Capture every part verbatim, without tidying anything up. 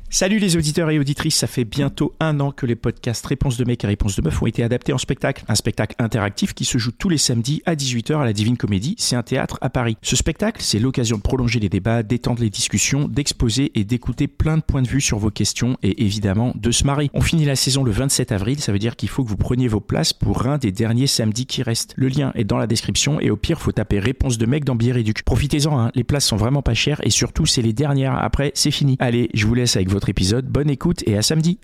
Salut les auditeurs et auditrices, ça fait bientôt un an que les podcasts Réponse de mec et Réponse de meuf ont été adaptés en spectacle. Un spectacle interactif qui se joue tous les samedis à dix-huit heures à la Divine Comédie, c'est un théâtre à Paris. Ce spectacle, c'est l'occasion de prolonger les débats, d'étendre les discussions, d'exposer et d'écouter plein de points de vue sur vos questions et évidemment de se marrer. On finit la saison le vingt-sept avril, ça veut dire qu'il faut que vous preniez vos places pour un des derniers samedis qui restent. Le lien est dans la description et au pire, faut taper Réponse de mec dans Bière-Éduc. Profitez-en, hein, les places sont vraiment pas chères et surtout, c'est les dernières. Après, c'est fini. Allez, je vous laisse avec votre épisode. Bonne écoute et à samedi.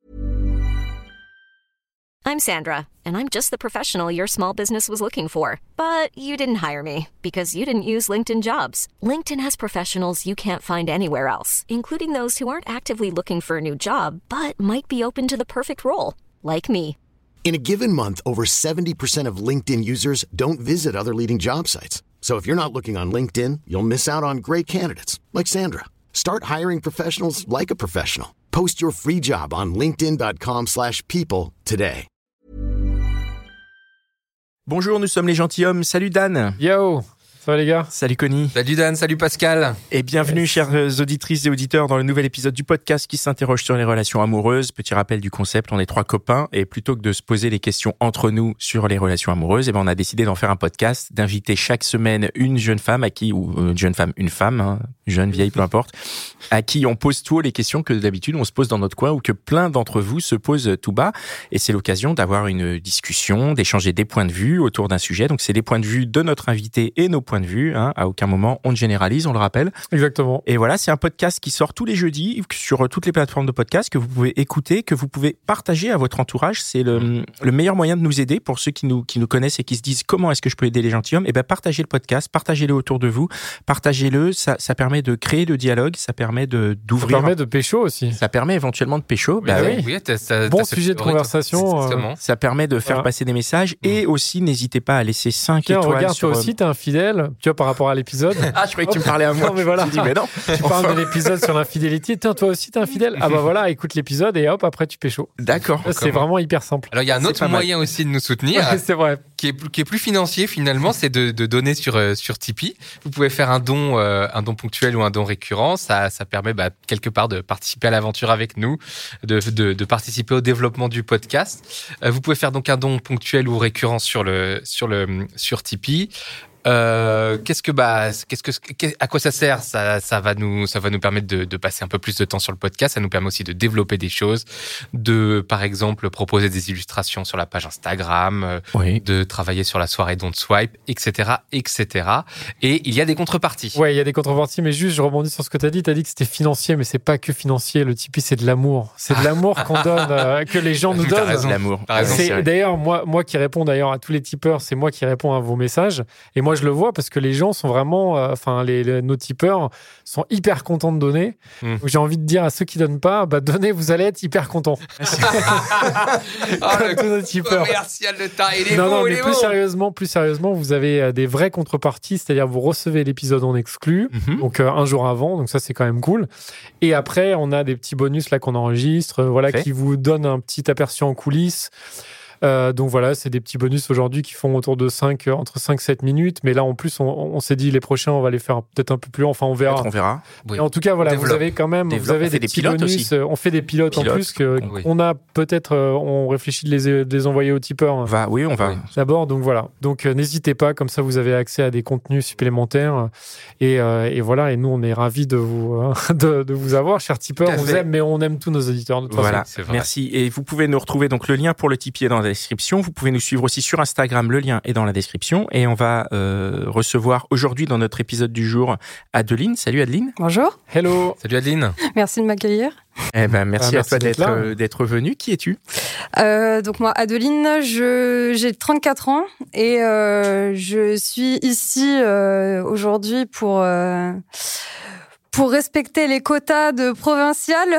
I'm Sandra, and I'm just the professional your small business was looking for. But you didn't hire me because you didn't use LinkedIn Jobs. LinkedIn has professionals you can't find anywhere else, including those who aren't actively looking for a new job, but might be open to the perfect role, like me. In a given month, over seventy percent of LinkedIn users don't visit other leading job sites. So if you're not looking on LinkedIn, you'll miss out on great candidates like Sandra. Start hiring professionals like a professional. Post your free job on linkedin.com slash people today. Bonjour, nous sommes les gentilshommes. Salut Dan. Yo, ça va les gars? Salut Connie. Salut Dan, salut Pascal. Et bienvenue yes. chères auditrices et auditeurs dans le nouvel épisode du podcast qui s'interroge sur les relations amoureuses. Petit rappel du concept, on est trois copains et plutôt que de se poser les questions entre nous sur les relations amoureuses, eh ben on a décidé d'en faire un podcast, d'inviter chaque semaine une jeune femme à qui, ou une jeune femme, une femme, hein, jeune, vieille, peu importe, à qui on pose tout haut les questions que d'habitude on se pose dans notre coin ou que plein d'entre vous se posent tout bas. Et c'est l'occasion d'avoir une discussion, d'échanger des points de vue autour d'un sujet. Donc c'est les points de vue de notre invité et nos points de vue. Hein. À aucun moment on ne généralise, on le rappelle. Exactement. Et voilà, c'est un podcast qui sort tous les jeudis sur toutes les plateformes de podcast que vous pouvez écouter, que vous pouvez partager à votre entourage. C'est le, le meilleur moyen de nous aider pour ceux qui nous, qui nous connaissent et qui se disent comment est-ce que je peux aider les gentilshommes. Et ben partagez le podcast, partagez-le autour de vous, partagez-le. Ça, ça permet de créer le dialogue, ça permet de d'ouvrir. Ça permet de pécho aussi. Ça permet éventuellement de pécho. Oui, bah oui. oui. oui t'as, t'as, bon t'as sujet de conversation. Euh... Ça permet de faire voilà. passer des messages et aussi n'hésitez pas à laisser cinq Tiens, étoiles. Regarde, sur... toi aussi, t'es infidèle. Tu vois, par rapport à l'épisode. Ah, je croyais que tu me parlais à moi. Non, mais voilà. Je dis, mais non. Tu parles de l'épisode sur l'infidélité. Tiens, toi aussi, t'es infidèle. Ah bah voilà, écoute l'épisode et hop, après tu pécho. D'accord. C'est Comment vraiment hyper simple. Alors il y a un autre moyen aussi de nous soutenir. Ouais, c'est vrai. Qui est, qui est plus financier finalement, c'est de, de donner sur euh, sur Tipeee. Vous pouvez faire un don, euh, un don ponctuel ou un don récurrent. Ça, ça permet bah, quelque part de participer à l'aventure avec nous, de, de, de participer au développement du podcast. Euh, vous pouvez faire donc un don ponctuel ou récurrent sur le sur le sur Tipeee. Euh, qu'est-ce que bah, qu'est-ce que, à quoi ça sert? Ça, ça va nous, ça va nous permettre de, de passer un peu plus de temps sur le podcast. Ça nous permet aussi de développer des choses, de, par exemple, proposer des illustrations sur la page Instagram, euh, oui. de travailler sur la soirée Don't Swipe, et cetera, et cetera. Et il y a des contreparties. Ouais, il y a des contreparties, mais juste, je rebondis sur ce que t'as dit. T'as dit que c'était financier, mais c'est pas que financier. Le Tipeee, c'est de l'amour. C'est de l'amour qu'on donne, euh, que les gens nous donnent. T'as raison. L'amour. T'as raison, c'est, c'est d'ailleurs, moi, moi qui réponds d'ailleurs à tous les tipeurs, c'est moi qui réponds à vos messages. Et moi, je le vois parce que les gens sont vraiment, enfin, euh, les, les, nos tipeurs sont hyper contents de donner. Mm. J'ai envie de dire à ceux qui donnent pas, bah, donnez, vous allez être hyper contents. oh, le tous nos tipeurs. Commercial de ta, il est non, bon, non, il mais est plus bon. sérieusement, plus sérieusement, vous avez des vraies contreparties, c'est-à-dire vous recevez l'épisode en exclu, mm-hmm. donc euh, un jour avant, donc ça c'est quand même cool. Et après, on a des petits bonus là qu'on enregistre, euh, voilà, Fait. qui vous donnent un petit aperçu en coulisses. Euh, donc voilà, c'est des petits bonus aujourd'hui qui font autour de cinq, entre cinq et sept minutes. Mais là, en plus, on, on s'est dit les prochains, on va les faire peut-être un peu plus long. Enfin, on verra. Peut-être on verra. Oui. En tout cas, voilà, vous avez quand même Développe. vous avez on des, des petits pilotes bonus. aussi. On fait des pilotes, pilotes en plus que, oui. qu'on a peut-être, euh, on réfléchit de les, de les envoyer aux tipeurs. On va, oui, on va. Oui. D'abord, donc voilà. Donc euh, n'hésitez pas, comme ça vous avez accès à des contenus supplémentaires. Et, euh, et voilà, et nous, on est ravis de vous, euh, de, de vous avoir, chers tipeurs. On vous aime, mais on aime tous nos auditeurs. De toute voilà, façon. merci. Et vous pouvez nous retrouver, donc le lien pour le Tipeee est dans la description. Vous pouvez nous suivre aussi sur Instagram. Instagram, le lien est dans la description et on va euh, recevoir aujourd'hui dans notre épisode du jour Adeline. Salut Adeline. Bonjour. Hello. Salut Adeline. Merci de m'accueillir. Eh ben merci, ah, merci à toi d'être, d'être, là. euh, d'être venue. Qui es-tu? euh, Donc moi, Adeline, je, j'ai trente-quatre ans et euh, je suis ici euh, aujourd'hui pour... Euh, pour respecter les quotas de provinciales.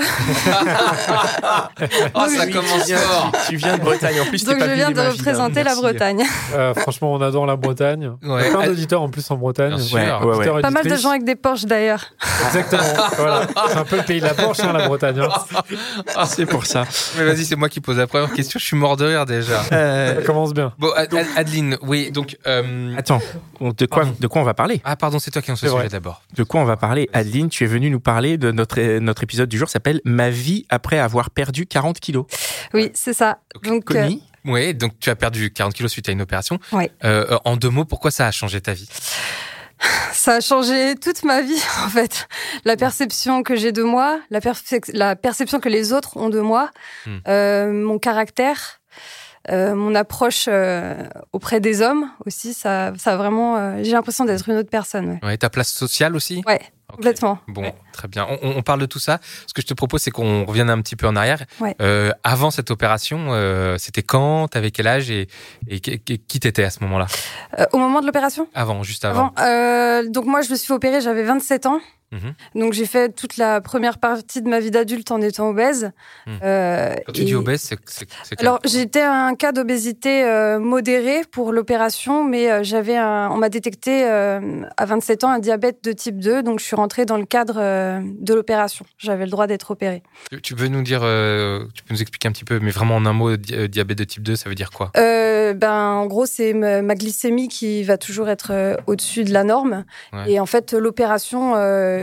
oh, ça commence fort. Tu, tu viens de Bretagne. En plus, donc pas je viens de l'imagine, représenter hein. la Bretagne. Euh, franchement, on adore la Bretagne. Ouais. Il y a plein d'auditeurs en plus en Bretagne. Bien sûr. Ouais, ouais, ouais. Pas mal de gens avec des Porsche d'ailleurs. Exactement. Voilà. C'est un peu le pays de la Porsche, hein, la Bretagne. Hein. Ah, c'est pour ça. Mais vas-y, c'est moi qui pose la première question. Je suis mort de rire déjà. Euh... Ça commence bien. Bon, Ad- Adeline, oui, donc. Euh... Attends, de quoi, de quoi on va parler? Ah, pardon, c'est toi qui en ce sujet d'abord. De quoi on va parler, Adeline? Adeline, tu es venue nous parler de notre, notre épisode du jour, s'appelle « Ma vie après avoir perdu quarante kilos ». Oui, c'est ça. Donc, Connie, euh... oui, donc tu as perdu quarante kilos suite à une opération. Oui. Euh, en deux mots, pourquoi ça a changé ta vie ? Ça a changé toute ma vie, en fait. La perception que j'ai de moi, la, perce- la perception que les autres ont de moi, hmm. euh, mon caractère, euh, mon approche euh, auprès des hommes aussi, ça, ça a vraiment... Euh, j'ai l'impression d'être une autre personne. Ouais, ouais ta place sociale aussi ? Ouais. Okay. Complètement. Bon, ouais. Très bien. On, on parle de tout ça. Ce que je te propose, c'est qu'on revienne un petit peu en arrière. Ouais. Euh, avant cette opération, euh, c'était quand ? T'avais quel âge et, et, et qui t'étais à ce moment-là ? euh, Au moment de l'opération ? Avant, juste avant. avant euh, donc moi, je me suis fait opérer, j'avais vingt-sept ans. Mmh. Donc j'ai fait toute la première partie de ma vie d'adulte en étant obèse. Mmh. Euh, Quand tu et... dis obèse, c'est, c'est, c'est Alors j'étais un cas d'obésité euh, modéré pour l'opération, mais euh, j'avais un... on m'a détecté euh, à vingt-sept ans un diabète de type deux, donc je suis rentrée dans le cadre euh, de l'opération. J'avais le droit d'être opérée. Tu, tu peux nous dire, euh, tu peux nous expliquer un petit peu, mais vraiment en un mot, di- diabète de type deux, ça veut dire quoi ? euh, Ben en gros c'est ma, ma glycémie qui va toujours être euh, au-dessus de la norme, ouais. Et en fait l'opération euh,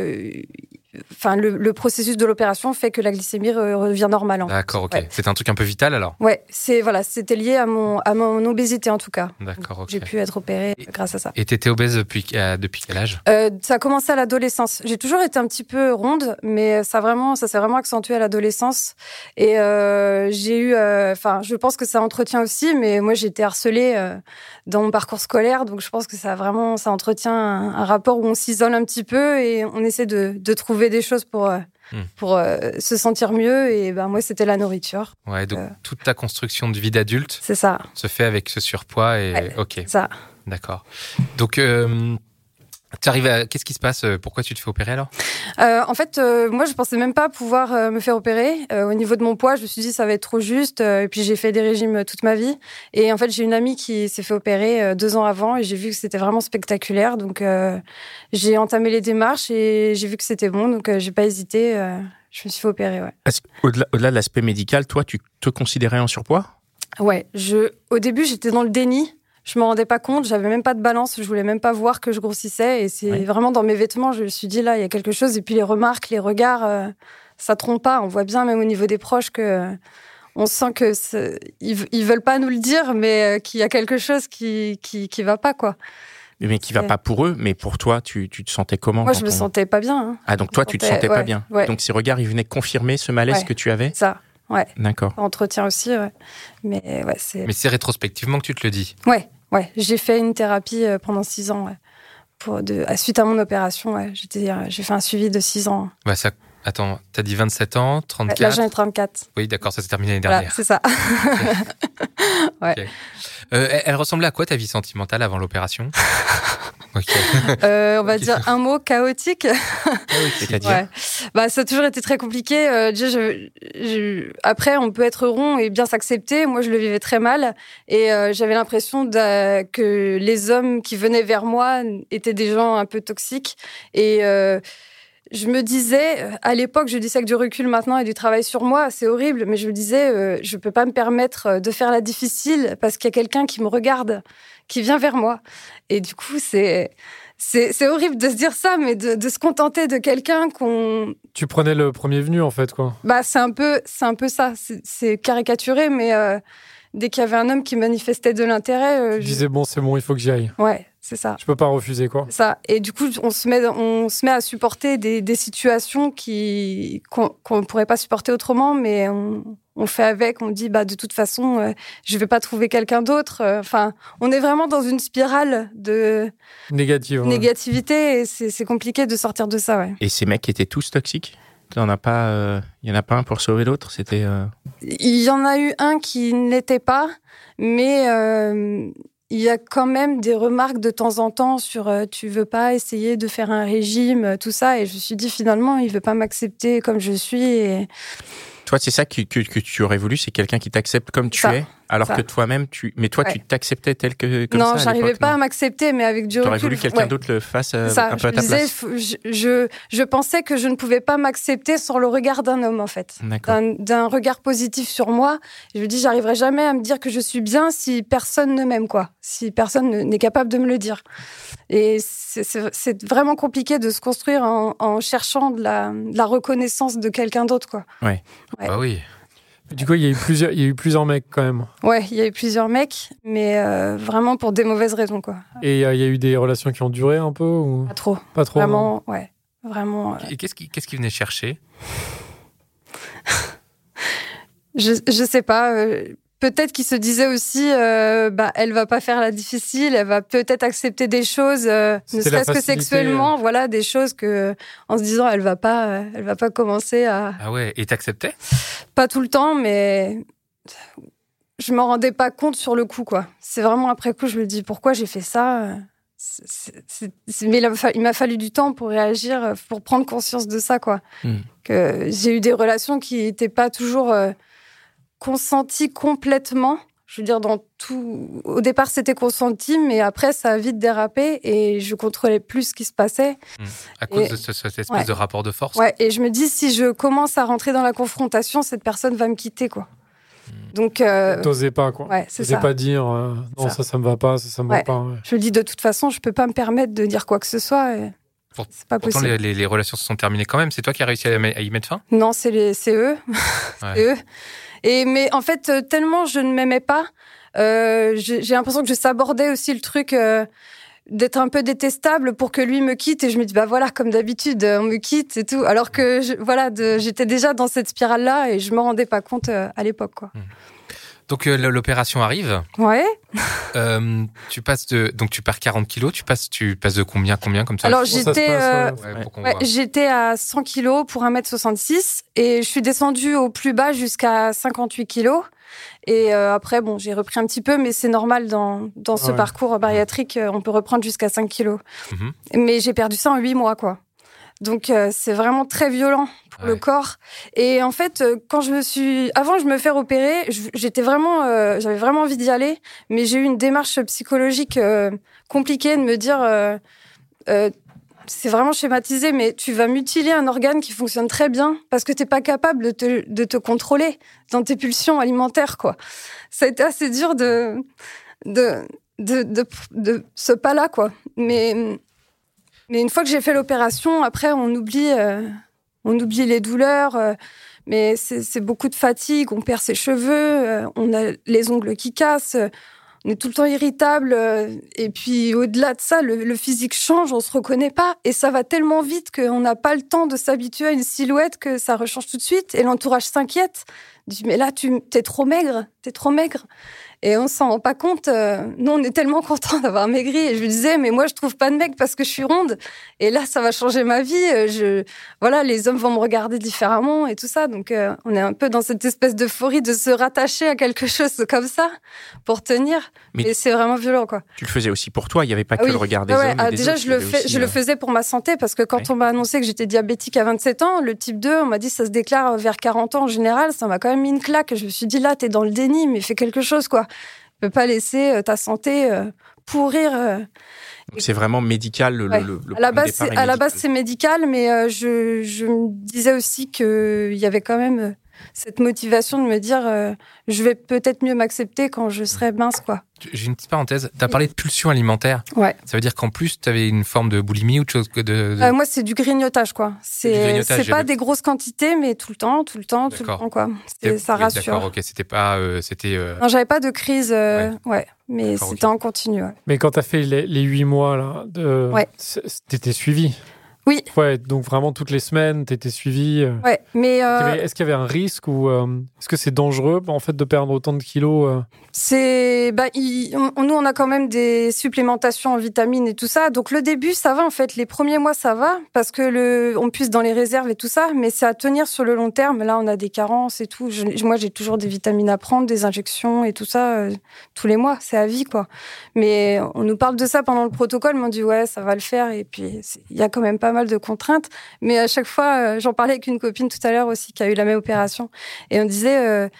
Enfin, le, le processus de l'opération fait que la glycémie re, revient normale. En D'accord, ok. Ouais. C'est un truc un peu vital alors ? Ouais, c'est, voilà, c'était lié à mon, à mon obésité en tout cas. D'accord, ok. J'ai pu être opérée et, grâce à ça. Et t'étais obèse depuis, euh, depuis quel âge ? euh, Ça a commencé à l'adolescence. J'ai toujours été un petit peu ronde, mais ça, vraiment, ça s'est vraiment accentué à l'adolescence. Et euh, j'ai eu... Enfin, euh, je pense que ça entretient aussi, mais moi j'ai été harcelée euh, dans mon parcours scolaire, donc je pense que ça vraiment, ça entretient un, un rapport où on s'isole un petit peu et on essaie de, de trouver des choses pour... Euh, pour euh, se sentir mieux, et ben moi c'était la nourriture. Ouais, donc euh, toute ta construction de vie d'adulte c'est ça. Se fait avec ce surpoids et ouais, ok. C'est ça. D'accord. Donc euh, tu arrives à... Qu'est-ce qui se passe ? Pourquoi tu te fais opérer alors ? euh, En fait, euh, moi je pensais même pas pouvoir euh, me faire opérer. Euh, au niveau de mon poids, je me suis dit ça va être trop juste. Euh, et puis j'ai fait des régimes toute ma vie. Et en fait, j'ai une amie qui s'est fait opérer euh, deux ans avant et j'ai vu que c'était vraiment spectaculaire. Donc euh, j'ai entamé les démarches et j'ai vu que c'était bon. Donc euh, j'ai pas hésité. Euh, je me suis fait opérer. Ouais. Est-ce, au-delà, au-delà de l'aspect médical, toi, tu te considérais en surpoids ? Ouais. Je, au début, j'étais dans le déni. Je me rendais pas compte, j'avais même pas de balance, je voulais même pas voir que je grossissais. Et c'est oui. vraiment dans mes vêtements, je me suis dit là, il y a quelque chose. Et puis les remarques, les regards, euh, ça trompe pas. On voit bien, même au niveau des proches, que euh, on sent que c'est... Ils, ils veulent pas nous le dire, mais euh, qu'il y a quelque chose qui qui qui va pas, quoi. Mais qui va pas pour eux, mais pour toi, tu tu te sentais comment ? Moi, je me on... sentais pas bien. Hein. Ah donc toi, tu te sentais ouais, pas bien. Ouais. Donc ces regards, ils venaient confirmer ce malaise ouais. que tu avais ? Ça. Ouais. D'accord. Entretien aussi, ouais. Mais ouais, c'est. Mais c'est rétrospectivement que tu te le dis. Ouais. Ouais, j'ai fait une thérapie pendant six ans. Ouais. Pour de, suite à mon opération, ouais, j'étais, j'ai fait un suivi de six ans. Bah ça, attends, t'as dit vingt-sept ans, trente-quatre ? Là, j'en ai trente-quatre. Oui, d'accord, ça s'est terminé l'année voilà, dernière. C'est ça. ouais. Okay. Euh, elle ressemblait à quoi ta vie sentimentale avant l'opération ? Okay. euh, on va okay. dire un mot, chaotique. C'est-à-dire ouais. Bah, ça a toujours été très compliqué. Euh, déjà, je, je... Après, on peut être rond et bien s'accepter. Moi, je le vivais très mal. Et euh, j'avais l'impression de... que les hommes qui venaient vers moi étaient des gens un peu toxiques. Et euh, je me disais, à l'époque, je dis ça avec du recul maintenant et du travail sur moi, c'est horrible, mais je me disais, euh, je peux pas me permettre de faire la difficile parce qu'il y a quelqu'un qui me regarde, qui vient vers moi. Et du coup, c'est, c'est, c'est horrible de se dire ça, mais de, de se contenter de quelqu'un qu'on... Tu prenais le premier venu, en fait, quoi. Bah, c'est un peu, c'est un peu ça. C'est, c'est caricaturé, mais euh, dès qu'il y avait un homme qui manifestait de l'intérêt... Euh, tu je... disais, bon, c'est bon, il faut que j'y aille. Ouais, c'est ça. Je peux pas refuser, quoi. Ça. Et du coup, on se met, on se met à supporter des, des situations qui, qu'on, qu'on pourrait pas supporter autrement, mais on... on fait avec, on dit bah de toute façon euh, je vais pas trouver quelqu'un d'autre. Enfin, euh, on est vraiment dans une spirale de négative, négativité ouais. Et c'est, c'est compliqué de sortir de ça, ouais. Et ces mecs étaient tous toxiques ? Il y en a pas, euh, il y en a pas un pour sauver l'autre. C'était. Euh... Il y en a eu un qui ne l'était pas, mais euh, il y a quand même des remarques de temps en temps sur euh, tu veux pas essayer de faire un régime, tout ça. Et je me suis dit finalement il veut pas m'accepter comme je suis. Et... Toi, c'est ça que, que, que tu aurais voulu, c'est quelqu'un qui t'accepte comme tu ça. es, Alors ça. que toi-même, tu, mais toi, Ouais. tu t'acceptais tel que comme non, ça. Non, j'arrivais pas non. à m'accepter, mais avec du recul. T'aurais voulu que quelqu'un ouais. d'autre le fasse euh, ça, un peu à je ta disais, place. faut, je, je, je pensais que je ne pouvais pas m'accepter sans le regard d'un homme, en fait. D'un, d'un regard positif sur moi. Je me dis, j'arriverai jamais à me dire que je suis bien si personne ne m'aime, quoi. Si personne ne, n'est capable de me le dire. Et c'est, c'est, c'est vraiment compliqué de se construire en, en cherchant de la, de la reconnaissance de quelqu'un d'autre, quoi. Ouais. ouais. Bah oui. Du coup, il y a eu plusieurs, il y a eu plusieurs mecs quand même. Ouais, il y a eu plusieurs mecs, mais euh, vraiment pour des mauvaises raisons, quoi. Et il euh, y a eu des relations qui ont duré un peu ou... Pas trop. Pas trop. Vraiment, non. ouais. Vraiment. Et qu'est-ce qui, qu'est-ce qui venait chercher? je, je sais pas. Euh, peut-être qu'il se disait aussi, euh, bah, elle va pas faire la difficile, elle va peut-être accepter des choses, euh, ne serait-ce que sexuellement, euh... voilà, des choses que, en se disant, elle va pas, euh, elle va pas commencer à. Ah ouais. Et t'acceptais? Pas tout le temps, mais je m'en rendais pas compte sur le coup, quoi. C'est vraiment après coup, je me dis pourquoi j'ai fait ça. C'est, c'est, c'est... Mais il m'a fallu du temps pour réagir, pour prendre conscience de ça, quoi. Mm. Que j'ai eu des relations qui n'étaient pas toujours euh, consenties complètement. Je veux dire, dans tout. Au départ, c'était consenti, mais après, ça a vite dérapé et je contrôlais plus ce qui se passait. Mmh. À cause et... de ce, cette espèce ouais. de rapport de force. Ouais. Et je me dis, si je commence à rentrer dans la confrontation, cette personne va me quitter, quoi. Mmh. Donc. Euh... T'osais pas, quoi. Ouais, c'est T'osais ça. pas dire euh, non, ça. ça, ça me va pas, ça, ça me ouais. va pas. Ouais. Je me dis, de toute façon, je peux pas me permettre de dire quoi que ce soit. Et... Pour, c'est pas pourtant, possible. Les, les, les relations se sont terminées quand même. C'est toi qui as réussi à, à y mettre fin? Non, c'est, les, c'est eux. Ouais. c'est eux. Et, mais en fait, tellement je ne m'aimais pas, euh, j'ai, j'ai l'impression que je sabordais aussi le truc euh, d'être un peu détestable pour que lui me quitte. Et je me dis, bah voilà, comme d'habitude, on me quitte et tout. Alors que je, voilà, de, j'étais déjà dans cette spirale-là et je me rendais pas compte euh, à l'époque, quoi. Mmh. Donc euh, l'opération arrive. Ouais. Euh, tu passes de donc tu perds quarante kilos. Tu passes tu passes de combien combien comme ça? Alors j'étais passe, euh, ouais, ouais, ouais, j'étais à cent kilos pour un mètre soixante-six et je suis descendue au plus bas jusqu'à cinquante-huit kilos. Et euh, après bon j'ai repris un petit peu, mais c'est normal dans dans ce ouais. parcours bariatrique, on peut reprendre jusqu'à cinq kilos. Mm-hmm. Mais j'ai perdu ça en huit mois, quoi. Donc euh, c'est vraiment très violent pour ouais. le corps. Et en fait, euh, quand je me suis, avant je me faire opérer, je, j'étais vraiment, euh, j'avais vraiment envie d'y aller, mais j'ai eu une démarche psychologique euh, compliquée de me dire, euh, euh, c'est vraiment schématisé, mais tu vas mutiler un organe qui fonctionne très bien parce que t'es pas capable de te, de te contrôler dans tes pulsions alimentaires, quoi. Ça a été assez dur de de de de, de, de ce pas-là, quoi. Mais Mais une fois que j'ai fait l'opération, après, on oublie, euh, on oublie les douleurs. Euh, mais c'est, c'est beaucoup de fatigue. On perd ses cheveux. Euh, on a les ongles qui cassent. Euh, on est tout le temps irritable. Euh, et puis, au-delà de ça, le, le physique change. On se reconnaît pas. Et ça va tellement vite qu'on n'a pas le temps de s'habituer à une silhouette que ça rechange tout de suite. Et l'entourage s'inquiète. Dit, mais là, tu t'es trop maigre. T'es trop maigre. Et on s'en rend pas compte. Euh, nous, on est tellement contents d'avoir maigri. Et je lui disais, mais moi, je trouve pas de mec parce que je suis ronde. Et là, ça va changer ma vie. Je, voilà, les hommes vont me regarder différemment et tout ça. Donc, euh, on est un peu dans cette espèce d'euphorie de se rattacher à quelque chose comme ça pour tenir. Mais et c'est vraiment violent, quoi. Tu le faisais aussi pour toi. Il y avait pas ah que oui. le regard des ah ouais. hommes. Ah, et des déjà, autres, je le fais, aussi, je euh... le faisais pour ma santé parce que quand ouais. on m'a annoncé que j'étais diabétique à vingt-sept ans, le type deux, on m'a dit ça se déclare vers quarante ans en général. Ça m'a quand même mis une claque. Je me suis dit là, t'es dans le déni, mais fais quelque chose, quoi. Tu peux pas laisser euh, ta santé euh, pourrir. Euh. Donc c'est vraiment médical. Le, ouais. le, le à la base, c'est, à la base, c'est médical, mais euh, je, je me disais aussi qu'il y avait quand même euh, cette motivation de me dire euh, je vais peut-être mieux m'accepter quand je serai mince, quoi. J'ai une petite parenthèse. Tu as parlé de pulsion alimentaire. Ouais. Ça veut dire qu'en plus, tu avais une forme de boulimie ou de chose que de. de... Euh, moi, c'est du grignotage, quoi. C'est, c'est, grignotage, c'est pas vu. Des grosses quantités, mais tout le temps, tout le temps, d'accord. tout le temps, quoi. C'est, ça oui, rassure. D'accord, ok. C'était pas. Euh, c'était, euh... Non, j'avais pas de crise, euh, ouais. ouais. Mais d'accord, c'était okay. en continu, ouais. Mais quand tu as fait les, les huit mois, là, de... ouais. t'étais suivi. Oui. Ouais, donc vraiment toutes les semaines, tu étais suivi. Ouais, mais euh... est-ce, qu'il y avait, est-ce qu'il y avait un risque ou euh, est-ce que c'est dangereux en fait de perdre autant de kilos euh... C'est, bah, il, on, nous on a quand même des supplémentations en vitamines et tout ça. Donc le début ça va en fait, les premiers mois ça va parce que le, on puise dans les réserves et tout ça, mais c'est à tenir sur le long terme. Là on a des carences et tout. Je, moi j'ai toujours des vitamines à prendre, des injections et tout ça euh, tous les mois, c'est à vie quoi. Mais on nous parle de ça pendant le protocole, mais on dit ouais ça va le faire et puis il y a quand même pas mal de contraintes, mais à chaque fois, euh, j'en parlais avec une copine tout à l'heure aussi qui a eu la même opération, et on disait, euh,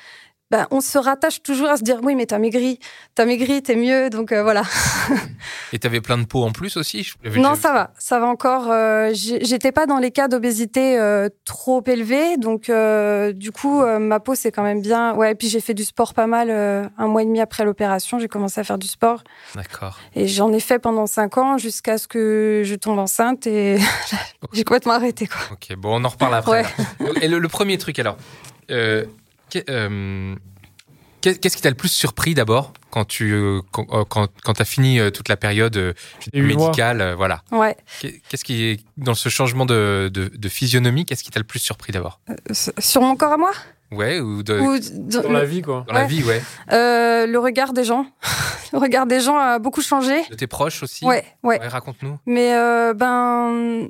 ben, on se rattache toujours à se dire oui, mais t'as maigri, t'as maigri, t'es mieux, donc euh, voilà. Et t'avais plein de peau en plus aussi? Je Non, ça va, ça va encore. Euh, j'étais pas dans les cas d'obésité euh, trop élevés, donc euh, du coup, euh, ma peau c'est quand même bien. Ouais, et puis j'ai fait du sport pas mal. Euh, un mois et demi après l'opération, j'ai commencé à faire du sport. D'accord. Et j'en ai fait pendant cinq ans jusqu'à ce que je tombe enceinte et j'ai complètement arrêté, quoi. Ok, bon, on en reparle après. Ouais. Et le, le premier truc alors. Euh, Euh, qu'est-ce qui t'a le plus surpris d'abord quand tu quand, quand, quand t'as fini toute la période médicale, euh, voilà. Ouais. Qu'est-ce qui est dans ce changement de, de, de physionomie, qu'est-ce qui t'a le plus surpris d'abord? euh, Sur mon corps à moi? Ouais, ou, de, ou dans le, la vie quoi. Dans ouais. la vie, ouais. Euh, le regard des gens, le regard des gens a beaucoup changé. De tes proches aussi. Ouais, ouais. ouais raconte-nous. Mais euh, ben.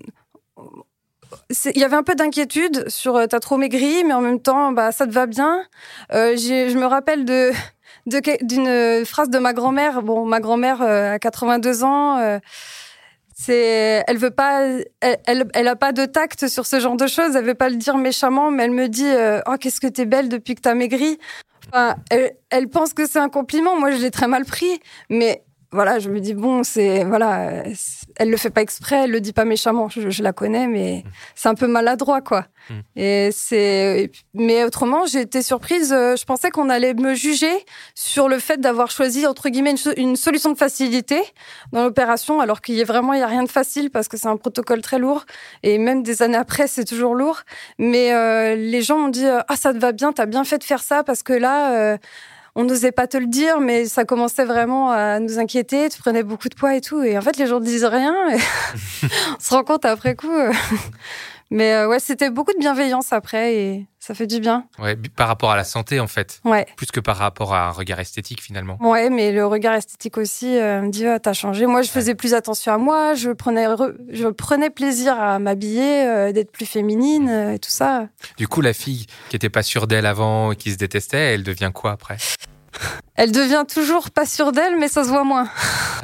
Il y avait un peu d'inquiétude sur euh, t'as trop maigri, mais en même temps, bah, ça te va bien. Euh, je me rappelle de, de, d'une phrase de ma grand-mère. Bon, ma grand-mère euh, a quatre-vingt-deux ans. Euh, c'est, elle veut pas, elle, elle, elle a pas de tact sur ce genre de choses. Elle veut pas le dire méchamment, mais elle me dit euh, oh, qu'est-ce que t'es belle depuis que t'as maigri. Enfin, elle, elle pense que c'est un compliment. Moi, je l'ai très mal pris, mais. Voilà, je me dis, bon, c'est. Voilà, elle le fait pas exprès, elle le dit pas méchamment, je, je la connais, mais mmh. c'est un peu maladroit, quoi. Mmh. Et c'est. Mais autrement, j'ai été surprise, je pensais qu'on allait me juger sur le fait d'avoir choisi, entre guillemets, une, une solution de facilité dans l'opération, alors qu'il y a vraiment, il n'y a rien de facile parce que c'est un protocole très lourd. Et même des années après, c'est toujours lourd. Mais euh, les gens m'ont dit, ah, ça te va bien, t'as bien fait de faire ça parce que là. Euh, On n'osait pas te le dire, mais ça commençait vraiment à nous inquiéter. Tu prenais beaucoup de poids et tout. Et en fait, les gens ne disent rien. Et on se rend compte après coup. Mais euh, ouais, c'était beaucoup de bienveillance après et ça fait du bien. Ouais, par rapport à la santé, en fait. Ouais. Plus que par rapport à un regard esthétique, finalement. Ouais, mais le regard esthétique aussi euh, me dit ah, t'as changé. Moi, je faisais ouais. plus attention à moi. Je prenais, re... je prenais plaisir à m'habiller, euh, d'être plus féminine euh, et tout ça. Du coup, la fille qui était pas sûre d'elle avant et qui se détestait, elle devient quoi après? Elle devient toujours pas sûre d'elle, mais ça se voit moins.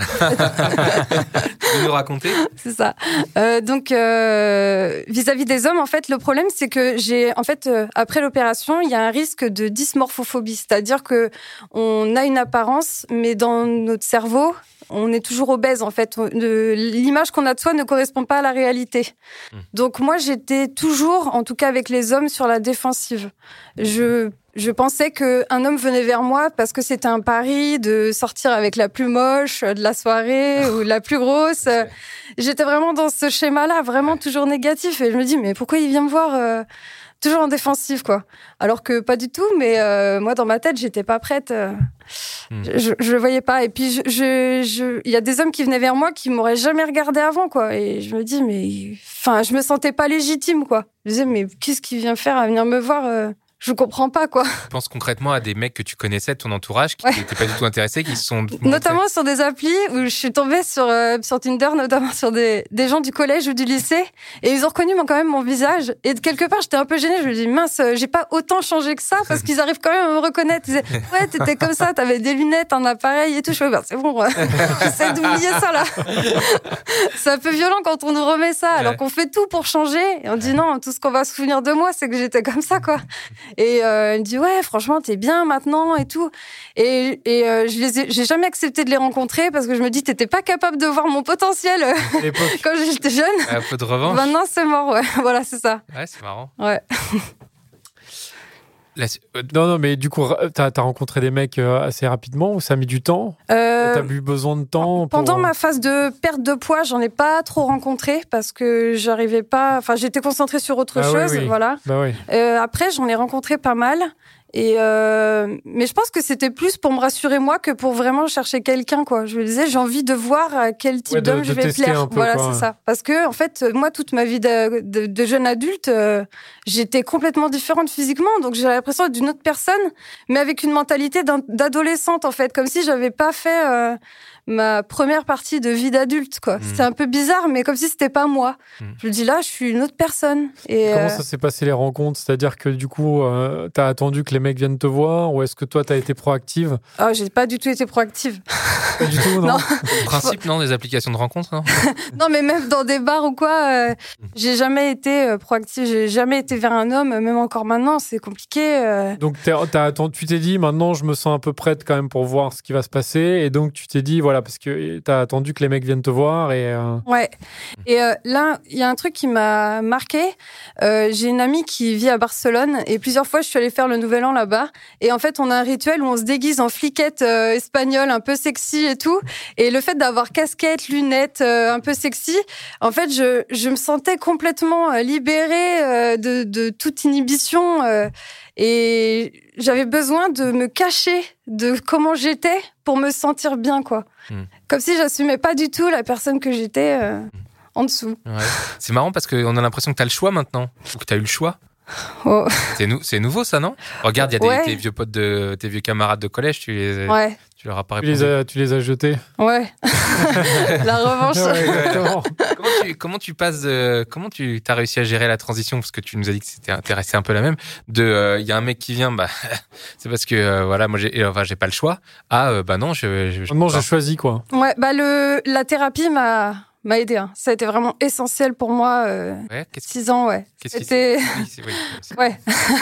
Tu veux nous raconter? C'est ça. Euh, donc, euh, vis-à-vis des hommes, en fait, le problème, c'est que j'ai, en fait, euh, après l'opération, il y a un risque de dysmorphophobie, c'est-à-dire que on a une apparence, mais dans notre cerveau, on est toujours obèse, en fait. L'image qu'on a de soi ne correspond pas à la réalité. Mmh. Donc, moi, j'étais toujours, en tout cas avec les hommes, sur la défensive. Je... Je pensais qu'un homme venait vers moi parce que c'était un pari de sortir avec la plus moche de la soirée ou la plus grosse. J'étais vraiment dans ce schéma-là, vraiment toujours négatif. Et je me dis, mais pourquoi il vient me voir euh, toujours en défensive, quoi? Alors que pas du tout, mais euh, moi, dans ma tête, j'étais pas prête. Euh, mmh. Je, je le voyais pas. Et puis, je, je, je, il y a des hommes qui venaient vers moi qui m'auraient jamais regardé avant, quoi. Et je me dis, mais... Enfin, je me sentais pas légitime, quoi. Je disais, mais qu'est-ce qu'il vient faire à venir me voir euh Je comprends pas, quoi. Je pense concrètement à des mecs que tu connaissais de ton entourage qui n'étaient ouais. pas du tout intéressés, qui se sont... Notamment sur des applis où je suis tombée sur, euh, sur Tinder, notamment sur des, des gens du collège ou du lycée. Et ils ont reconnu quand même mon visage. Et de quelque part, j'étais un peu gênée. Je me dis, mince, j'ai pas autant changé que ça parce qu'ils arrivent quand même à me reconnaître. Ils disaient, ouais, t'étais comme ça, t'avais des lunettes, un appareil et tout. Je fais, ben, c'est bon, j'essaie d'oublier ça, là. C'est un peu violent quand on nous remet ça, alors ouais. qu'on fait tout pour changer. Et on dit, non, tout ce qu'on va se souvenir de moi, c'est que j'étais comme ça, quoi. Et euh, elle me dit ouais franchement t'es bien maintenant et tout et, et euh, je les ai, j'ai jamais accepté de les rencontrer parce que je me dis t'étais pas capable de voir mon potentiel quand j'étais jeune. Un peu de revanche. Maintenant c'est mort, ouais. Voilà, c'est ça. Ouais, c'est marrant. Ouais. La... Non, non, mais du coup, t'as, t'as rencontré des mecs assez rapidement ou ça a mis du temps? euh... T'as eu besoin de temps? Pendant pour... ma phase de perte de poids, j'en ai pas trop rencontré parce que j'arrivais pas. Enfin, j'étais concentrée sur autre ah, chose, oui, oui. voilà. Bah, oui. euh, après, j'en ai rencontré pas mal. Et euh, mais je pense que c'était plus pour me rassurer moi que pour vraiment chercher quelqu'un, quoi. Je me disais, j'ai envie de voir à quel type ouais, de, d'homme de je vais plaire. Peu, voilà, quoi. c'est ça. Parce que en fait, moi, toute ma vie de, de, de jeune adulte, euh, j'étais complètement différente physiquement, donc j'ai l'impression d'être une autre personne, mais avec une mentalité d'adolescente, en fait, comme si j'avais pas fait euh, ma première partie de vie d'adulte, quoi. Mmh. C'était un peu bizarre, mais comme si c'était pas moi. Mmh. Je me dis là, je suis une autre personne. Et comment euh... ça s'est passé les rencontres? C'est-à-dire que du coup, euh, t'as attendu que les mecs viennent te voir, ou est-ce que toi, t'as été proactive? Ah, j'ai pas du tout été proactive. Pas du tout, non. Non. Le principe, non, des applications de rencontres, non. Non, mais même dans des bars ou quoi, euh, j'ai jamais été euh, proactive, j'ai jamais été vers un homme, même encore maintenant, c'est compliqué. Euh... Donc, t'as, t'as attendu, tu t'es dit, maintenant, je me sens un peu prête quand même pour voir ce qui va se passer. Et donc, tu t'es dit, voilà, parce que t'as attendu que les mecs viennent te voir. Et, euh... Ouais. Et euh, là, il y a un truc qui m'a marqué. Euh, j'ai une amie qui vit à Barcelone et plusieurs fois, je suis allée faire le Nouvel An là-bas. Et en fait, on a un rituel où on se déguise en fliquette euh, espagnole, un peu sexy et tout. Et le fait d'avoir casquette, lunettes, euh, un peu sexy, en fait, je, je me sentais complètement euh, libérée euh, de, de toute inhibition. Euh, et j'avais besoin de me cacher de comment j'étais pour me sentir bien, quoi. Mmh. Comme si j'assumais pas du tout la personne que j'étais euh, mmh. en dessous. Ouais. C'est marrant parce qu'on a l'impression que tu as le choix maintenant, ou que tu as eu le choix. Oh. C'est, nou- c'est nouveau ça, non? Regarde, il y a ouais. des, tes vieux potes, de, tes vieux camarades de collège, tu les, ouais. tu leur as pas tu répondu. Les as, tu les as jetés. Ouais. La revanche. Ouais, exactement. comment, tu, comment tu passes de, comment tu as réussi à gérer la transition, parce que tu nous as dit que c'était intéressé un peu la même, de il euh, y a un mec qui vient, bah c'est parce que euh, voilà, moi j'ai, enfin, j'ai pas le choix, à euh, bah non, je, je, je non, j'ai choisi quoi. Ouais, bah le, la thérapie m'a m'a aidé. Hein. Ça a été vraiment essentiel pour moi. Euh, ouais, qu'est-ce six ans, ouais. Qu'est-ce C'était... oui, c'est, oui, c'est... ouais.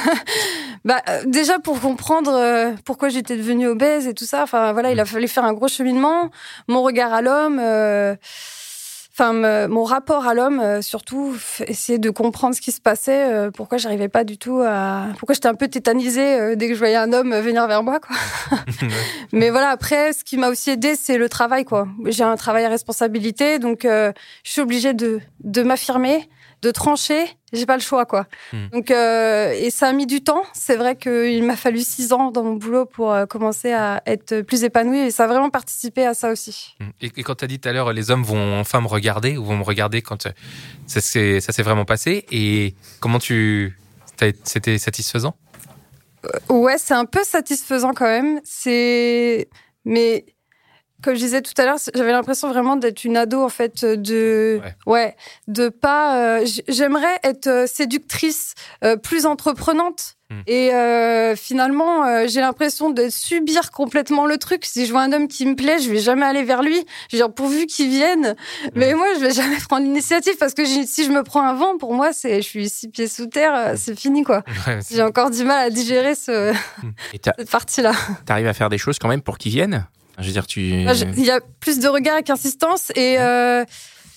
bah, euh, déjà, pour comprendre euh, pourquoi j'étais devenue obèse et tout ça, enfin, voilà, mmh. il a fallu faire un gros cheminement. Mon regard à l'homme... Euh, Enfin, me, mon rapport à l'homme, euh, surtout, f- essayer de comprendre ce qui se passait, euh, pourquoi j'arrivais pas du tout à... Pourquoi j'étais un peu tétanisée euh, dès que je voyais un homme venir vers moi, quoi. Mais voilà, après, ce qui m'a aussi aidée, c'est le travail, quoi. J'ai un travail à responsabilité, donc euh, je suis obligée de, de m'affirmer, de trancher, j'ai pas le choix, quoi. Mmh. Donc, euh, et ça a mis du temps. C'est vrai qu'il m'a fallu six ans dans mon boulot pour euh, commencer à être plus épanouie, et ça a vraiment participé à ça aussi. Et, et quand tu as dit tout à l'heure, les hommes vont enfin me regarder, ou vont me regarder quand ça s'est, ça s'est vraiment passé, et comment tu... C'était satisfaisant? euh, Ouais, c'est un peu satisfaisant quand même. C'est... Mais... Comme je disais tout à l'heure, j'avais l'impression vraiment d'être une ado, en fait, de... Ouais, ouais de pas... Euh, j'aimerais être séductrice, euh, plus entreprenante. Mmh. Et euh, finalement, euh, j'ai l'impression de subir complètement le truc. Si je vois un homme qui me plaît, je vais jamais aller vers lui. Je veux dire, pourvu qu'il vienne. Mmh. Mais moi, je vais jamais prendre l'initiative parce que si je me prends un vent, pour moi, c'est, je suis six pieds sous terre, c'est fini, quoi. Ouais, c'est... J'ai encore du mal à digérer ce, cette partie-là. T'arrives à faire des choses quand même pour qu'il vienne? Je veux dire, tu... Il y a plus de regard avec insistance et euh,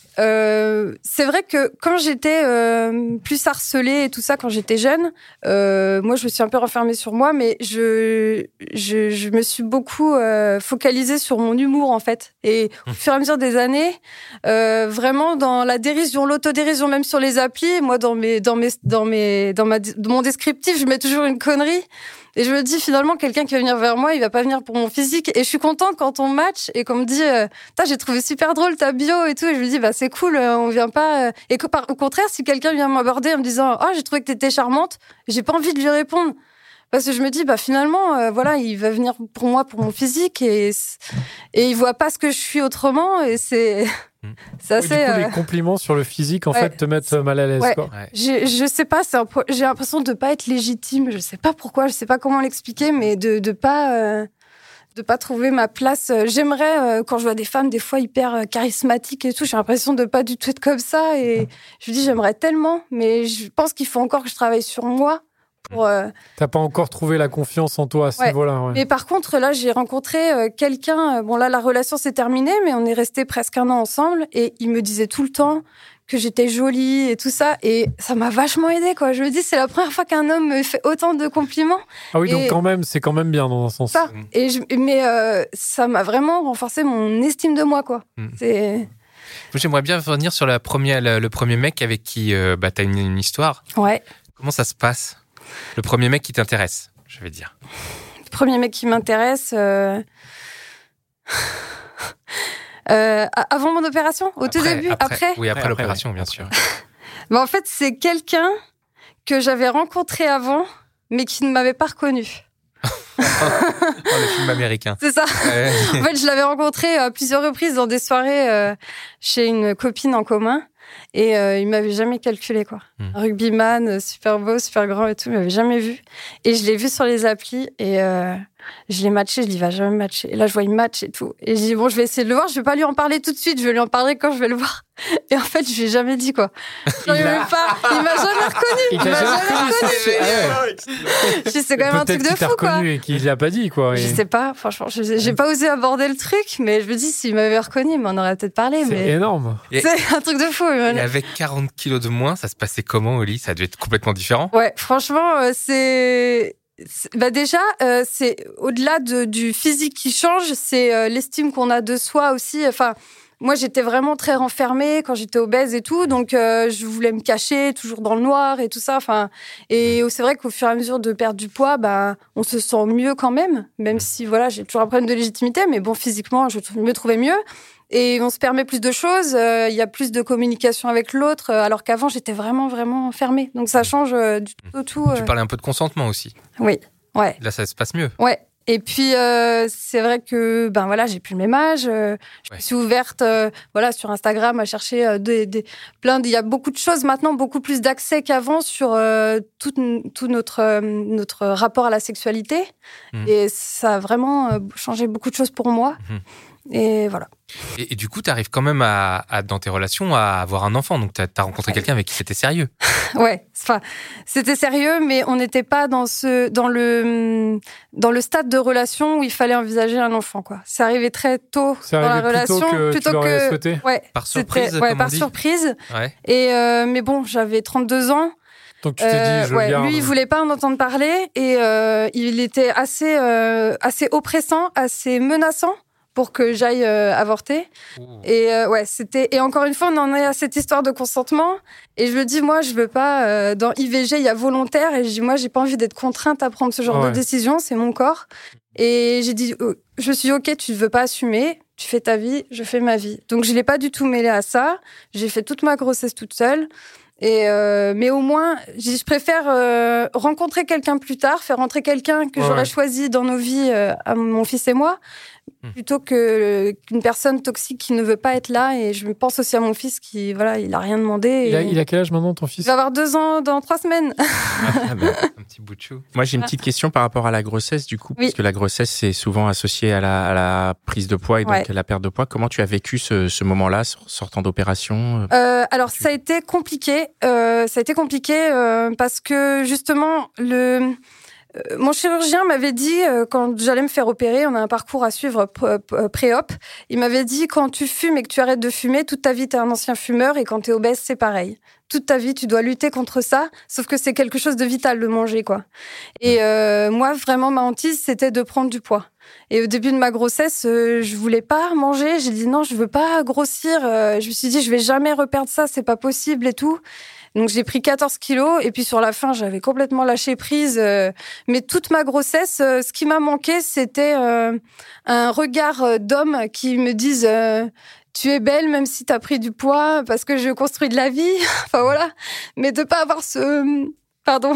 euh, c'est vrai que quand j'étais euh, plus harcelée et tout ça, quand j'étais jeune, euh, moi je me suis un peu renfermée sur moi, mais je je, je me suis beaucoup euh, focalisée sur mon humour en fait. Et au fur et à mesure des années, euh, vraiment dans la dérision, l'autodérision, même sur les applis, moi dans mes dans mes dans mes dans ma dans mon descriptif, je mets toujours une connerie. Et je me dis, finalement, quelqu'un qui va venir vers moi, il va pas venir pour mon physique. Et je suis contente quand on match et qu'on me dit, euh, j'ai trouvé super drôle ta bio et tout. Et je me dis, bah, c'est cool, euh, on vient pas. Euh... Et que, par, au contraire, si quelqu'un vient m'aborder en me disant, oh, j'ai trouvé que t'étais charmante, j'ai pas envie de lui répondre. Parce que je me dis, bah, finalement, euh, voilà, il va venir pour moi, pour mon physique et, et il voit pas ce que je suis autrement. Et c'est. C'est assez, oui, du coup, euh... les compliments sur le physique, en ouais, fait, te mettent mal à l'aise. Ouais. Quoi. Ouais. Je, je sais pas, c'est un po... j'ai l'impression de pas être légitime. Je sais pas pourquoi, je sais pas comment l'expliquer, mais de de pas euh, de pas trouver ma place. J'aimerais euh, quand je vois des femmes des fois hyper euh, charismatiques et tout, j'ai l'impression de pas du tout être comme ça. Et je me dis j'aimerais tellement, mais je pense qu'il faut encore que je travaille sur moi. Pour, euh... T'as pas encore trouvé la confiance en toi à ce ouais. niveau-là. Ouais. Mais par contre, là, j'ai rencontré euh, quelqu'un. Euh, bon, là, la relation s'est terminée, mais on est resté presque un an ensemble. Et il me disait tout le temps que j'étais jolie et tout ça. Et ça m'a vachement aidée, quoi. Je me dis, c'est la première fois qu'un homme me fait autant de compliments. Ah oui, et... donc quand même, c'est quand même bien dans un sens. Ça. Et je... Mais euh, ça m'a vraiment renforcé mon estime de moi, quoi. Mm. C'est... J'aimerais bien revenir sur la première, le, le premier mec avec qui euh, bah, t'as une, une histoire. Ouais. Comment ça se passe? Le premier mec qui t'intéresse, je vais dire. Le premier mec qui m'intéresse... Euh... euh, avant mon opération? Au après, tout début? Après, après Oui, après, après l'opération, ouais. bien sûr. Ben, en fait, c'est quelqu'un que j'avais rencontré avant, mais qui ne m'avait pas reconnu. Oh, le film américain. C'est ça. Ouais. En fait, je l'avais rencontré à plusieurs reprises dans des soirées euh, chez une copine en commun. Et euh, il m'avait jamais calculé, quoi. Mmh. Rugbyman, super beau, super grand et tout, il m'avait jamais vu. Et je l'ai vu sur les applis et euh, Je l'ai matché, je dis, il va jamais matcher. Et là, je vois, il match et tout. Et je dis, bon, je vais essayer de le voir. Je vais pas lui en parler tout de suite. Je vais lui en parler quand je vais le voir. Et en fait, je lui ai jamais dit, quoi. Genre, il, a... pas... il m'a jamais reconnu. Il, il m'a jamais reconnu. reconnu. Je dis, c'est quand même Peut-être un truc de fou, quoi. Et qu'il l'a pas dit, quoi. Et... Je sais pas, franchement. Je... J'ai pas osé aborder le truc, mais je me dis, s'il m'avait reconnu, mais on aurait peut-être parlé. C'est mais... énorme. Et... C'est un truc de fou. Et avec quarante kilos de moins, ça se passait comment, Oli? Ça devait être complètement différent. Ouais, franchement, euh, c'est... c'est... Bah déjà, euh, c'est au-delà de, du physique qui change, c'est euh, l'estime qu'on a de soi aussi. Enfin, moi, j'étais vraiment très renfermée quand j'étais obèse et tout, donc euh, je voulais me cacher, toujours dans le noir et tout ça. Enfin, et c'est vrai qu'au fur et à mesure de perdre du poids, bah, on se sent mieux quand même, même si voilà, j'ai toujours un problème de légitimité, mais bon, physiquement, je me trouvais mieux. Et on se permet plus de choses, il euh, y a plus de communication avec l'autre, euh, alors qu'avant, j'étais vraiment, vraiment fermée. Donc ça change euh, du tout au tout. Euh... Tu parlais un peu de consentement aussi. Oui, ouais. Là, ça se passe mieux. Ouais. Et puis, euh, c'est vrai que, ben voilà, j'ai plus le même âge. Euh, je ouais. me suis ouverte, euh, voilà, sur Instagram à chercher euh, des, des, plein de... Il y a beaucoup de choses maintenant, beaucoup plus d'accès qu'avant sur euh, tout, tout notre, euh, notre rapport à la sexualité. Mmh. Et ça a vraiment euh, changé beaucoup de choses pour moi. Mmh. Et voilà. Et, et du coup, tu arrives quand même à, à, dans tes relations, à avoir un enfant. Donc, tu as rencontré ouais. quelqu'un avec qui c'était sérieux. Ouais, enfin, c'était sérieux, mais on n'était pas dans ce, dans le, dans le stade de relation où il fallait envisager un enfant, quoi. C'est arrivé très tôt C'est dans la relation, que plutôt tu que, souhaité. Ouais, par surprise, ouais, comme par on dit. surprise. Ouais. Et euh, mais bon, j'avais trente-deux ans. Donc tu t'es euh, dit, je ouais, garde. lui, il voulait pas en entendre parler et euh, il était assez, euh, assez oppressant, assez menaçant pour que j'aille euh, avorter. Ouh. Et euh, ouais, c'était. Et encore une fois, on en est à cette histoire de consentement. Et je me dis, moi, je veux pas. Euh, dans I V G, il y a volontaire. Et je dis, moi, j'ai pas envie d'être contrainte à prendre ce genre ouais. de décision. C'est mon corps. Et j'ai dit, oh, je me suis dit, ok, tu ne veux pas assumer. Tu fais ta vie, je fais ma vie. Donc, je l'ai pas du tout mêlé à ça. J'ai fait toute ma grossesse toute seule. Et euh, mais au moins, je préfère euh, rencontrer quelqu'un plus tard, faire rentrer quelqu'un que ouais. j'aurais choisi dans nos vies, euh, à mon fils et moi, mmh. plutôt que qu'une personne toxique qui ne veut pas être là. Et je pense aussi à mon fils qui, voilà, il a rien demandé. Et... Il, a, il a quel âge maintenant, ton fils? Il va avoir deux ans dans trois semaines. Ah, bah, un petit bout de chou. Moi, j'ai une petite question par rapport à la grossesse, du coup, oui. parce que la grossesse, c'est souvent associé à la, à la prise de poids et donc ouais. à la perte de poids. Comment tu as vécu ce, ce moment-là, sortant d'opération? euh, Alors, tu... ça a été compliqué. Euh, ça a été compliqué euh, parce que, justement, le... Mon chirurgien m'avait dit, euh, quand j'allais me faire opérer, on a un parcours à suivre pré-op, il m'avait dit, quand tu fumes et que tu arrêtes de fumer, toute ta vie, t'es un ancien fumeur, et quand t'es obèse, c'est pareil. Toute ta vie, tu dois lutter contre ça, sauf que c'est quelque chose de vital de manger, quoi. Et euh, moi, vraiment, ma hantise, c'était de prendre du poids. Et au début de ma grossesse, euh, je voulais pas manger, j'ai dit non, je veux pas grossir, euh, je me suis dit, je vais jamais reperdre ça, c'est pas possible et tout. Donc, j'ai pris quatorze kilos et puis sur la fin, j'avais complètement lâché prise. Euh, mais toute ma grossesse, euh, ce qui m'a manqué, c'était euh, un regard d'homme qui me dise euh, « Tu es belle même si tu as pris du poids parce que je construis de la vie. » Enfin, voilà. Mais de pas avoir ce... Pardon.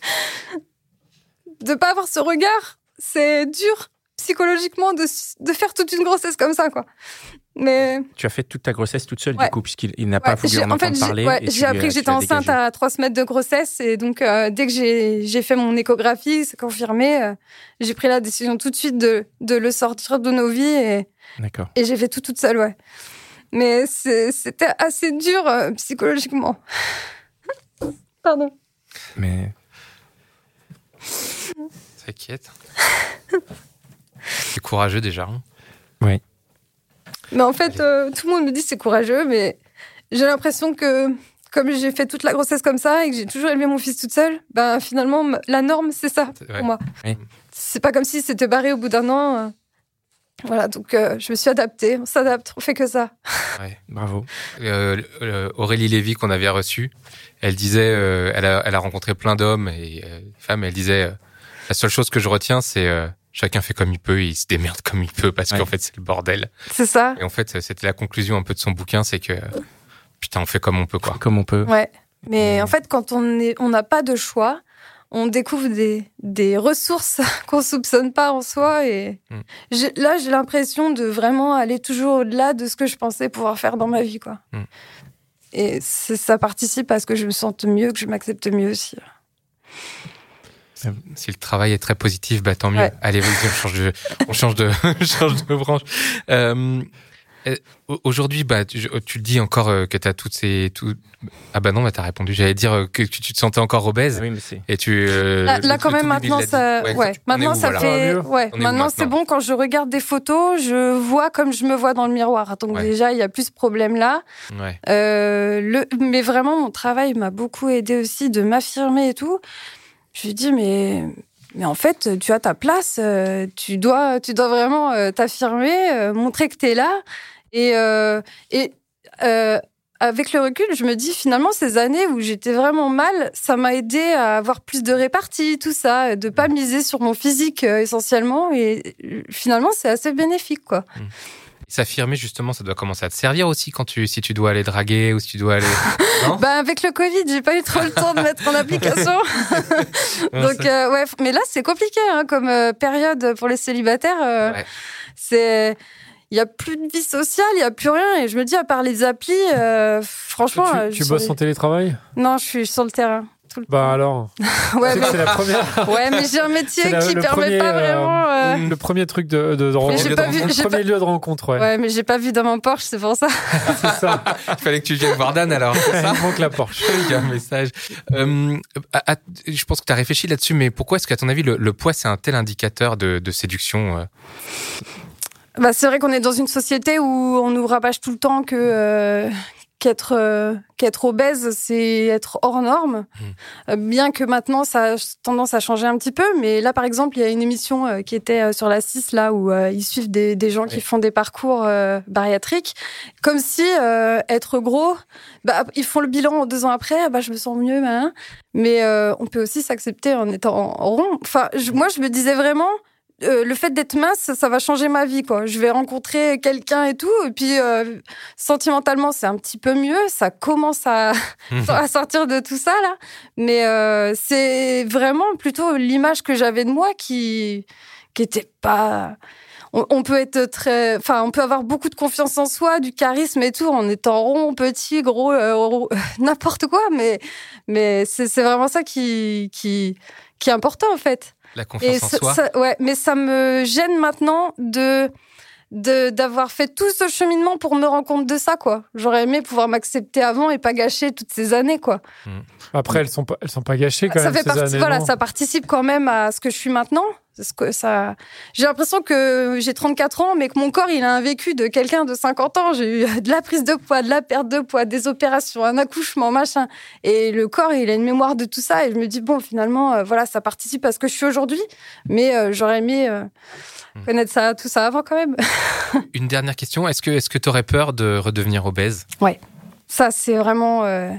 De pas avoir ce regard, c'est dur psychologiquement de, de faire toute une grossesse comme ça, quoi. Mais... Tu as fait toute ta grossesse toute seule, ouais. du coup, puisqu'il il n'a ouais, pas voulu en, en fait, entendre parler. Ouais, j'ai appris que j'étais enceinte dégagé. à trois semaines de grossesse. Et donc, euh, dès que j'ai, j'ai fait mon échographie, c'est confirmé, euh, j'ai pris la décision tout de suite de, de le sortir de nos vies. Et, D'accord. Et j'ai fait tout toute seule, ouais. Mais c'est, c'était assez dur euh, psychologiquement. Pardon. Mais... T'inquiète. C'est courageux déjà. Hein. Oui. Mais en fait, euh, tout le monde me dit que c'est courageux, mais j'ai l'impression que, comme j'ai fait toute la grossesse comme ça et que j'ai toujours élevé mon fils toute seule, ben finalement, la norme, c'est ça pour ouais. moi. Oui. C'est pas comme si c'était barré au bout d'un an. Euh... Voilà, donc euh, je me suis adaptée. On s'adapte, on fait que ça. Ouais, bravo. Euh, euh, Aurélie Lévy, qu'on avait reçue, elle disait, euh, elle, a, elle a rencontré plein d'hommes et euh, femmes, et elle disait, euh, la seule chose que je retiens, c'est... Euh, chacun fait comme il peut et il se démerde comme il peut parce ouais. qu'en fait, c'est le bordel. C'est ça. Et en fait, c'était la conclusion un peu de son bouquin, c'est que putain, on fait comme on peut, quoi. Comme on peut. Ouais. Mais mmh. en fait, quand on est, on n'a pas de choix, on découvre des, des ressources qu'on soupçonne pas en soi. Et mmh. j'ai, là, j'ai l'impression de vraiment aller toujours au-delà de ce que je pensais pouvoir faire dans ma vie, quoi. Mmh. Et ça participe à ce que je me sente mieux, que je m'accepte mieux aussi. Si le travail est très positif, bah tant mieux. Ouais. Allez, vas-y, on change de, on change de, on change de branche. Euh, Aujourd'hui, bah, tu, tu le dis encore euh, que tu as toutes ces... Tout... Ah bah non, bah, tu as répondu. J'allais dire euh, que tu, tu te sentais encore obèse. Ah oui, mais c'est... Et tu, euh, là, là quand même, maintenant, ça, ouais, ouais. maintenant, ça où, fait... Ouais. Maintenant, c'est bon. Quand je regarde des photos, je vois comme je me vois dans le miroir. Donc ouais. déjà, il y a plus ce problème-là. Ouais. Euh, le... Mais vraiment, mon travail m'a beaucoup aidé aussi de m'affirmer et tout. Je lui dis, mais... Mais en fait, tu as ta place, euh, tu dois, tu dois vraiment euh, t'affirmer, euh, montrer que t'es là. Et, euh, et euh, avec le recul, je me dis finalement, ces années où j'étais vraiment mal, ça m'a aidé à avoir plus de répartie, tout ça, de pas miser sur mon physique euh, essentiellement. Et finalement, c'est assez bénéfique, quoi. Mmh. S'affirmer, justement, ça doit commencer à te servir aussi quand tu, si tu dois aller draguer ou si tu dois aller... Non bah, avec le Covid, j'ai pas eu trop le temps de mettre en application. Donc, euh, ouais, mais là, c'est compliqué, hein, comme euh, période pour les célibataires. Euh, ouais. C'est... Il n'y a plus de vie sociale, il n'y a plus rien. Et je me dis, à part les applis, euh, franchement... Tu, tu bosses les... en télétravail ? Non, je suis sur le terrain. Tout le bah temps. Alors, ouais, c'est, mais... c'est la première. Ouais, mais j'ai un métier la, qui ne permet premier, pas vraiment. Euh... Le premier truc de, de, de rencontre, j'ai pas de vu, rencontre, j'ai premier pas... lieu de rencontre, ouais. Ouais, mais j'ai pas vu dans mon Porsche, c'est pour ça. C'est ça. Il fallait que tu viennes voir Dan alors. C'est ça. Il manque la Porsche. Il y a un message. Euh, à, à, je pense que tu as réfléchi là-dessus, mais pourquoi est-ce qu'à ton avis le, le poids c'est un tel indicateur de, de séduction euh... Bah, c'est vrai qu'on est dans une société où on nous rabâche tout le temps que euh, qu'être euh, qu'être obèse, c'est être hors norme. Mmh. Euh, bien que maintenant ça a tendance à changer un petit peu, mais là par exemple il y a une émission euh, qui était euh, sur la six là où euh, ils suivent des, des gens oui. qui font des parcours euh, bariatriques, comme si euh, être gros, bah ils font le bilan deux ans après, bah je me sens mieux, hein. Mais euh, on peut aussi s'accepter en étant rond. Enfin je, moi je me disais vraiment. Euh, le fait d'être mince, ça va changer ma vie, quoi. Je vais rencontrer quelqu'un et tout, et puis euh, sentimentalement, c'est un petit peu mieux. Ça commence à, à sortir de tout ça là, mais euh, c'est vraiment plutôt l'image que j'avais de moi qui qui était pas. On, on peut être très, enfin, on peut avoir beaucoup de confiance en soi, du charisme et tout, en étant rond, petit, gros, euh, rond, n'importe quoi, mais mais c'est c'est vraiment ça qui qui qui est important en fait. La confiance et en ça, soi. Ça, ouais, mais ça me gêne maintenant de, de, d'avoir fait tout ce cheminement pour me rendre compte de ça, quoi. J'aurais aimé pouvoir m'accepter avant et pas gâcher toutes ces années, quoi. Mmh. Après, elles sont pas, elles sont pas gâchées quand ça même, fait ces partie, années, voilà, non ça participe quand même à ce que je suis maintenant. Ce que ça... J'ai l'impression que j'ai trente-quatre ans, mais que mon corps, il a un vécu de quelqu'un de cinquante ans. J'ai eu de la prise de poids, de la perte de poids, des opérations, un accouchement, machin. Et le corps, il a une mémoire de tout ça. Et je me dis, bon, finalement, euh, voilà, ça participe à ce que je suis aujourd'hui. Mais euh, j'aurais aimé euh, mmh. connaître ça, tout ça avant quand même. Une dernière question. Est-ce que est-ce que tu aurais peur de redevenir obèse ? Ouais. Ça, c'est vraiment... Euh...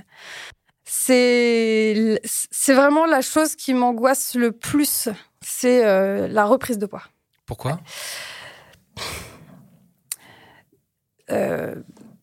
C'est... c'est vraiment la chose qui m'angoisse le plus. C'est euh, la reprise de poids. Pourquoi ? euh,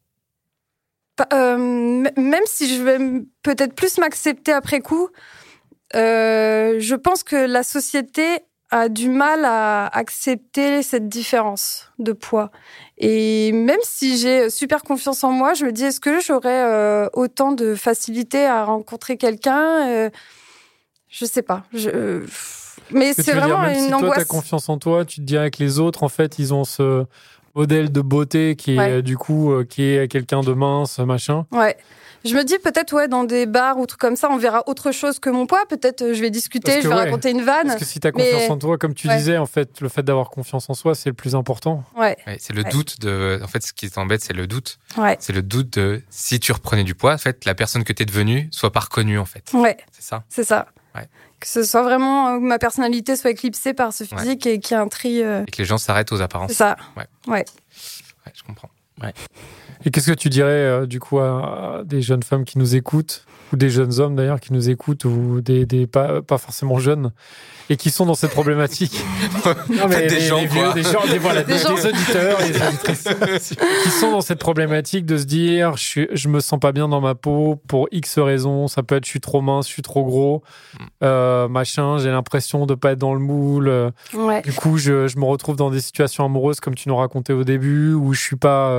euh, Même si je vais m- peut-être plus m'accepter après coup, euh, je pense que la société a du mal à accepter cette différence de poids. Et même si j'ai super confiance en moi, je me dis, est-ce que j'aurais euh, autant de facilité à rencontrer quelqu'un ? euh, Je sais pas. Je... Euh, mais c'est vraiment dire, même une si angoisse. Toi, t'as confiance en toi, tu te dirais que les autres, en fait, ils ont ce modèle de beauté qui est, ouais. du coup, euh, qui est quelqu'un de mince, machin. Ouais. Je me dis peut-être, ouais, dans des bars ou trucs comme ça, on verra autre chose que mon poids. Peut-être, euh, je vais discuter, je vais ouais. raconter une vanne. Parce que si t'as confiance mais... en toi, comme tu ouais. disais, en fait, le fait d'avoir confiance en soi, c'est le plus important. Ouais. ouais c'est le ouais. doute de. En fait, ce qui t'embête, c'est le doute. Ouais. C'est le doute de si tu reprenais du poids, en fait, la personne que t'es devenue soit pas reconnue, en fait. Ouais. C'est ça. C'est ça. Ouais. Que ce soit vraiment euh, ma personnalité soit éclipsée par ce physique ouais. et qu'il y ait un tri. Euh... Et que les gens s'arrêtent aux apparences. C'est ça. Ouais. Ouais. Ouais, je comprends. Ouais. Et qu'est-ce que tu dirais euh, du coup à, à des jeunes femmes qui nous écoutent, ou des jeunes hommes d'ailleurs qui nous écoutent, ou des, des pas, pas forcément jeunes, et qui sont dans cette problématique. Non, mais des, les, gens, les vieux, des gens, des, voilà, des, des, gens. des auditeurs, des auditrices, qui sont dans cette problématique de se dire, je, suis, je me sens pas bien dans ma peau pour X raisons. Ça peut être, je suis trop mince, je suis trop gros, euh, machin. J'ai l'impression de pas être dans le moule. Ouais. Du coup, je, je me retrouve dans des situations amoureuses comme tu nous racontais au début, où je suis pas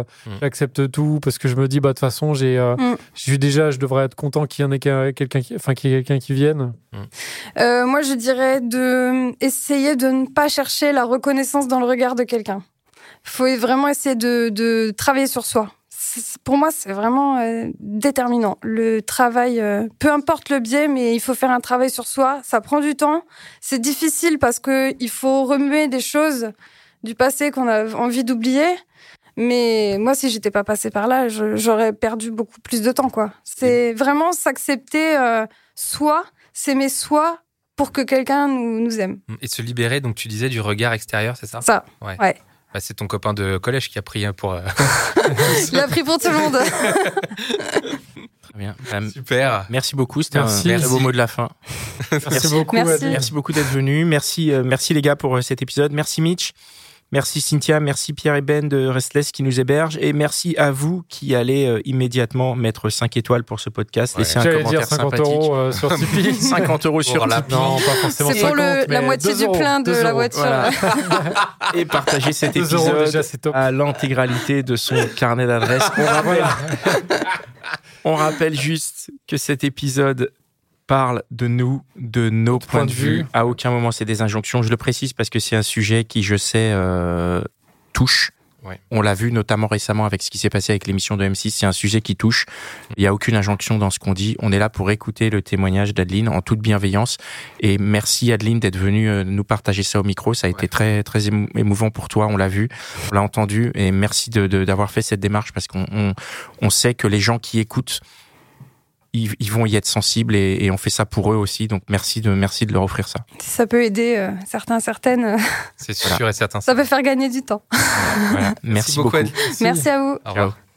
mmh. j'accepte tout parce que je me dis, bah, de toute façon, j'ai, euh, mmh. j'ai déjà, je devrais être content qu'il y en ait quelqu'un qui, enfin, qu'il y ait quelqu'un qui vienne. Mmh. Euh, moi, je dirais de essayer de ne pas chercher la reconnaissance dans le regard de quelqu'un. Il faut vraiment essayer de, de travailler sur soi. C'est, pour moi, c'est vraiment euh, déterminant. Le travail, euh, peu importe le biais, mais il faut faire un travail sur soi. Ça prend du temps. C'est difficile parce qu'il faut remuer des choses du passé qu'on a envie d'oublier. Mais moi, si j'étais pas passée par là, je, j'aurais perdu beaucoup plus de temps, quoi. C'est vraiment s'accepter euh, soi, s'aimer soi pour que quelqu'un nous, nous aime. Et se libérer, donc tu disais, du regard extérieur, c'est ça ? Ça, ouais. ouais. Bah, c'est ton copain de collège qui a pris pour... Euh... Il a pris pour tout le monde. Très bien. Euh, Super. Merci beaucoup. C'était merci. un très beau mot de la fin. Merci, merci beaucoup. Merci. Merci beaucoup d'être venu. Merci, euh, merci les gars pour euh, cet épisode. Merci Mitch. Merci Cynthia, merci Pierre et Ben de Restless qui nous hébergent et merci à vous qui allez euh, immédiatement mettre cinq étoiles pour ce podcast. Ouais. Laissez un J'allais commentaire dire cinquante sympathique. euros euh, sur Tipeee. cinquante euros sur Tipeee. Non, pas forcément c'est pour cinquante, le, la moitié du plein de la voiture. Voilà. Et partagez cet épisode euros déjà, c'est top. à l'intégralité de son carnet d'adresses. On rappelle, on rappelle juste que cet épisode parle de nous, de nos points de vue. À aucun moment c'est des injonctions. Je le précise parce que c'est un sujet qui, je sais, euh, touche. Ouais. On l'a vu notamment récemment avec ce qui s'est passé avec l'émission de M six. C'est un sujet qui touche. Il n'y a aucune injonction dans ce qu'on dit. On est là pour écouter le témoignage d'Adeline en toute bienveillance. Et merci Adeline d'être venue nous partager ça au micro. Ça a été ouais. très très émouvant pour toi. On l'a vu, on l'a entendu. Et merci de, de, d'avoir fait cette démarche parce qu'on on, on sait que les gens qui écoutent, Ils, ils vont y être sensibles et, et on fait ça pour eux aussi. Donc merci de, merci de leur offrir ça. Si ça peut aider euh, certains, certaines. Euh... C'est sûr voilà. et certain. Ça peut faire gagner du temps. Voilà. Merci, merci beaucoup. Merci. Merci à vous. Au revoir. Ciao.